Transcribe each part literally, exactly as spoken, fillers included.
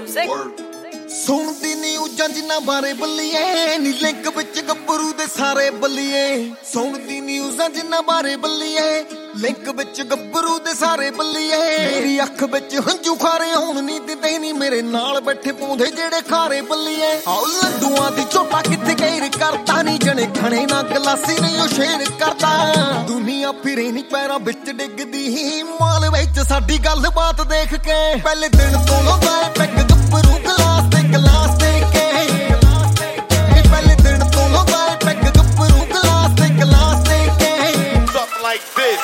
ਸੁਣਦੀ ਨਿਊਜ਼ਾਂ ਜਿੰਨਾ ਬਾਰੇ ਬੱਲੀਏ ਨੀ ਲਿੰਕ ਵਿੱਚ ਗੱਭਰੂ ਦੇ ਸਾਰੇ ਬੱਲੀਏ ਸੁਣਦੀ ਨਿਊਜ਼ਾਂ ਜਿੰਨਾ ਬਾਰੇ ਬੱਲੀਏ ਲਿੰਕ ਵਿੱਚ ਗੱਭਰੂ ਦੇ ਸਾਰੇ ਬੱਲੀਏ ਮੇਰੀ ਅੱਖ ਵਿੱਚ ਹੰਝੂ ਖਾਰੇ ਹੁਣ ਨੀ ਦਿੰਦੇ ਨੀ ਮੇਰੇ ਨਾਲ ਬੈਠੇ ਪੌਂਦੇ ਜਿਹੜੇ ਖਾਰੇ ਬੱਲੀਏ ਆਉ ਲੱਡੂਆਂ ਦੀ ਝੋਟਾ ਕਿੱਥੇ ਗੈਰ ਕਰਤਾ ਨੀ ਜਣੇ ਖਣੇ ਨਾ ਗਲਾਸੀ ਨਹੀਂ ਉਹ ਸ਼ੇਰ ਕਰਦਾ ਦੁਨੀਆ ਫਿਰੇ ਨੀ ਪੈਰਾਂ ਵਿੱਚ ਡਿੱਗਦੀ ਮਾਲ ਵਿੱਚ ਸਾਡੀ ਗੱਲਬਾਤ ਦੇਖ ਕੇ ਪਹਿਲੇ ਦਿਨ ਤੋਂ ਲਾਉਂਦਾ ਪੈਗ ਗੱਭਰੂ ਗਲਾਸ ਤੇ ਗਲਾਸ ਦੇ ਕੇ ਪਹਿਲੇ ਦਿਨ ਤੋਂ ਲਾਉਂਦਾ ਪੈਗ ਗੱਭਰੂ ਗਲਾਸ ਤੇ ਗਲਾਸ ਦੇ ਕੇ Something like this.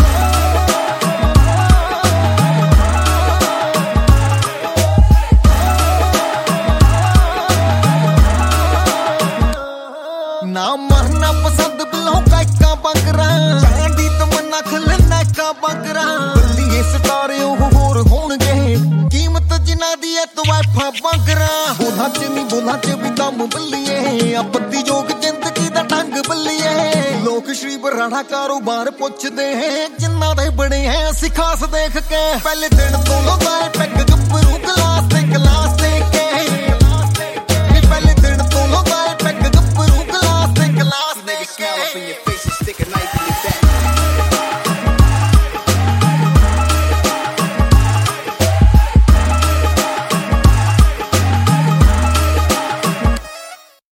ਨਾ ਮਰਨਾ ਪਸੰਦ ਬਿਲੋਂ ਕਾਇਕਾ ਬੰਗਰਾ ਜਾਂਦੀ ਤਮੰਨਾ ਖਲਨਾਇਕਾ ਬੰਗਰਾ ਬੱਲੀਏ ਸਤਾਰੇ ਉਹ ਹੋਰ ਹੋਣਗੇ ਕੀਮਤ ਜਿਨ੍ਹਾਂ ਦੀ ਐ ਤਵਾਇਫਾ ਬੰਗਰਾ ਬੋਲਾਂ ਚ ਨਹੀਂ ਬੋਲਾਂ ਚ ਵੀ ਦਮ ਬੱਲੀਏ ਆਪੱਤੀ ਜੋਗ ਜ਼ਿੰਦਗੀ ਦਾ ਢੰਗ ਬੱਲੀਏ ਲੋਕ ਸ਼੍ਰੀ ਬਰਾੜਾ ਕਾਰੋਬਾਰ ਪੁੱਛਦੇ ਜਿਨ੍ਹਾਂ ਦੇ ਬਣੇ ਐ ਅਸੀਂ ਖਾਸ ਦੇਖ ਕੇ ਪਹਿਲੇ ਦਿਨ ਤੋਂ ਲਾਉਂਦਾ ਪੈਗ